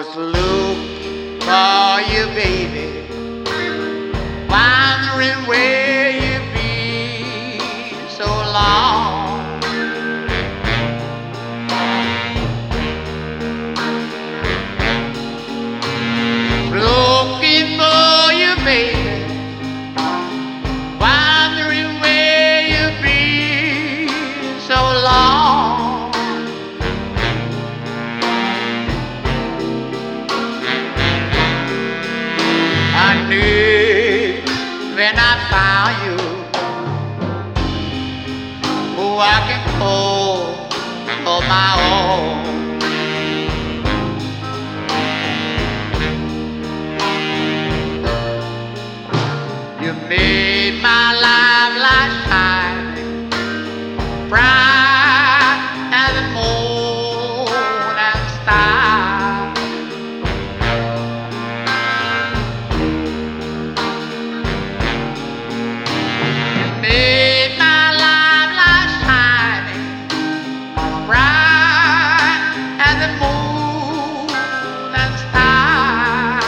was looking for you, baby, wondering where you've been so long. Looking for you, baby, wondering where you've been so long. I knew when I found you who I can call for my own. You made my life shine bright as the moon and stars. You made my life shine bright as the moon and stars.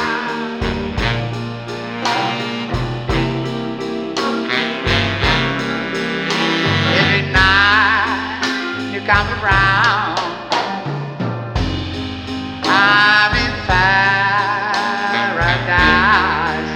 Every night you come around, I'm in paradise.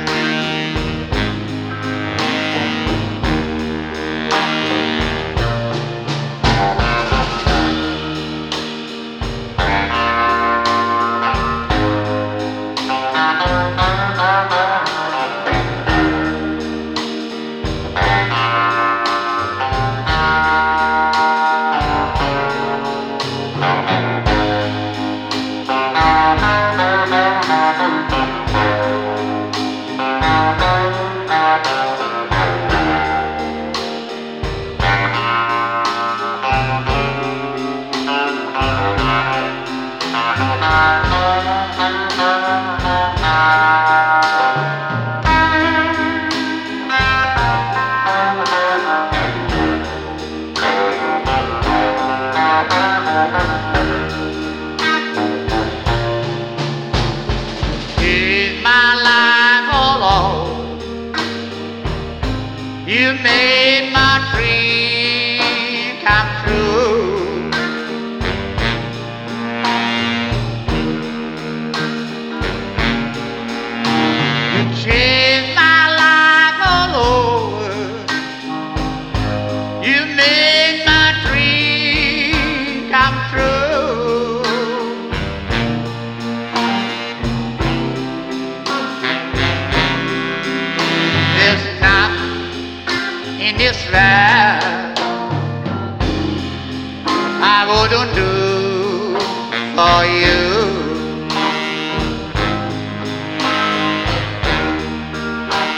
In my life alone, you made my dream come true. You changed my life all over. You made my dream come true. There's nothing in this world I wouldn't do for you.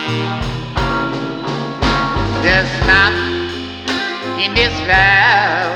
There's nothing in this world